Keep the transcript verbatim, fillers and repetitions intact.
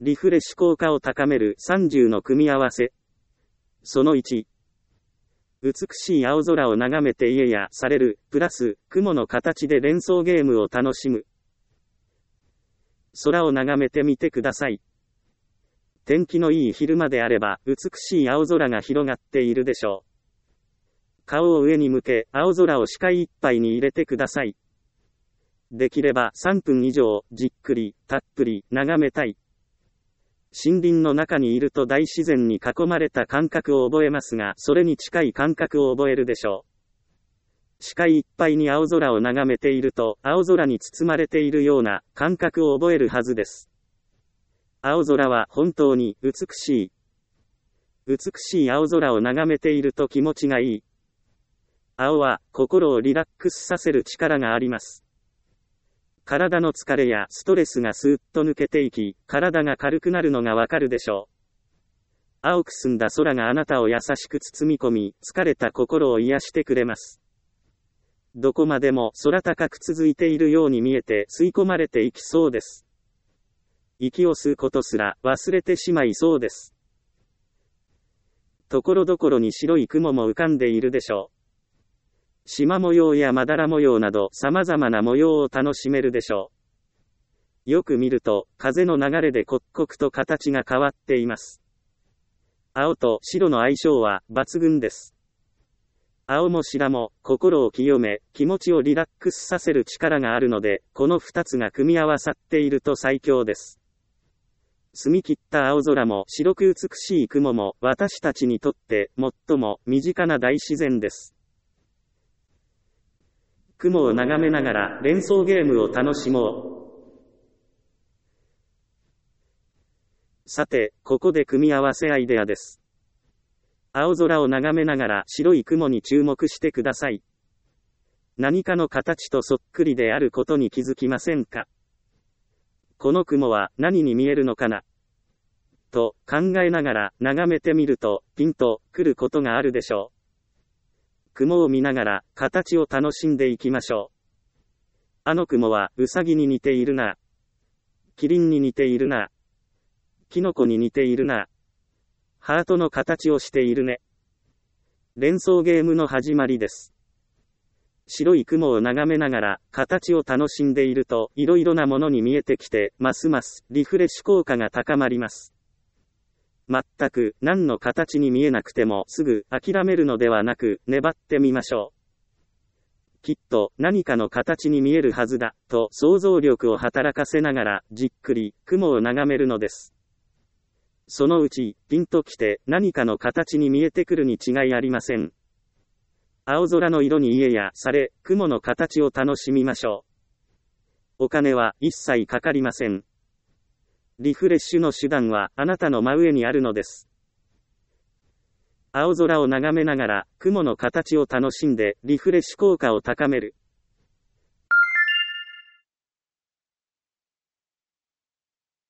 リフレッシュ効果を高めるさんじゅうの組み合わせ。そのいち。美しい青空を眺めて家やされる、プラス、雲の形で連想ゲームを楽しむ。空を眺めてみてください。天気のいい昼間であれば、美しい青空が広がっているでしょう。顔を上に向け、青空を視界いっぱいに入れてください。できればさんぷん以上、じっくり、たっぷり、眺めたい。森林の中にいると大自然に囲まれた感覚を覚えますが、それに近い感覚を覚えるでしょう。視界いっぱいに青空を眺めていると、青空に包まれているような感覚を覚えるはずです。青空は本当に美しい。美しい青空を眺めていると気持ちがいい。青は心をリラックスさせる力があります。体の疲れやストレスがスーッと抜けていき、体が軽くなるのがわかるでしょう。青く澄んだ空があなたを優しく包み込み、疲れた心を癒してくれます。どこまでも空高く続いているように見えて吸い込まれていきそうです。息を吸うことすら忘れてしまいそうです。ところどころに白い雲も浮かんでいるでしょう。縞模様やまだら模様など様々な模様を楽しめるでしょう。よく見ると、風の流れで刻々と形が変わっています。青と白の相性は抜群です。青も白も心を清め、気持ちをリラックスさせる力があるので、この二つが組み合わさっていると最強です。澄み切った青空も白く美しい雲も私たちにとって最も身近な大自然です。雲を眺めながら連想ゲームを楽しもう。さて、ここで組み合わせアイデアです。青空を眺めながら白い雲に注目してください。何かの形とそっくりであることに気づきませんか？この雲は何に見えるのかな？と考えながら眺めてみるとピンとくることがあるでしょう。雲を見ながら形を楽しんでいきましょう。あの雲はウサギに似ているな。キリンに似ているな。キノコに似ているな。ハートの形をしているね。連想ゲームの始まりです。白い雲を眺めながら形を楽しんでいるといろいろなものに見えてきて、ますますリフレッシュ効果が高まります。全く何の形に見えなくてもすぐ諦めるのではなく粘ってみましょう。きっと何かの形に見えるはずだと想像力を働かせながらじっくり雲を眺めるのです。そのうちピンときて何かの形に見えてくるに違いありません。青空の色に家やされ、雲の形を楽しみましょう。お金は一切かかりません。リフレッシュの手段はあなたの真上にあるのです。青空を眺めながら雲の形を楽しんでリフレッシュ効果を高める。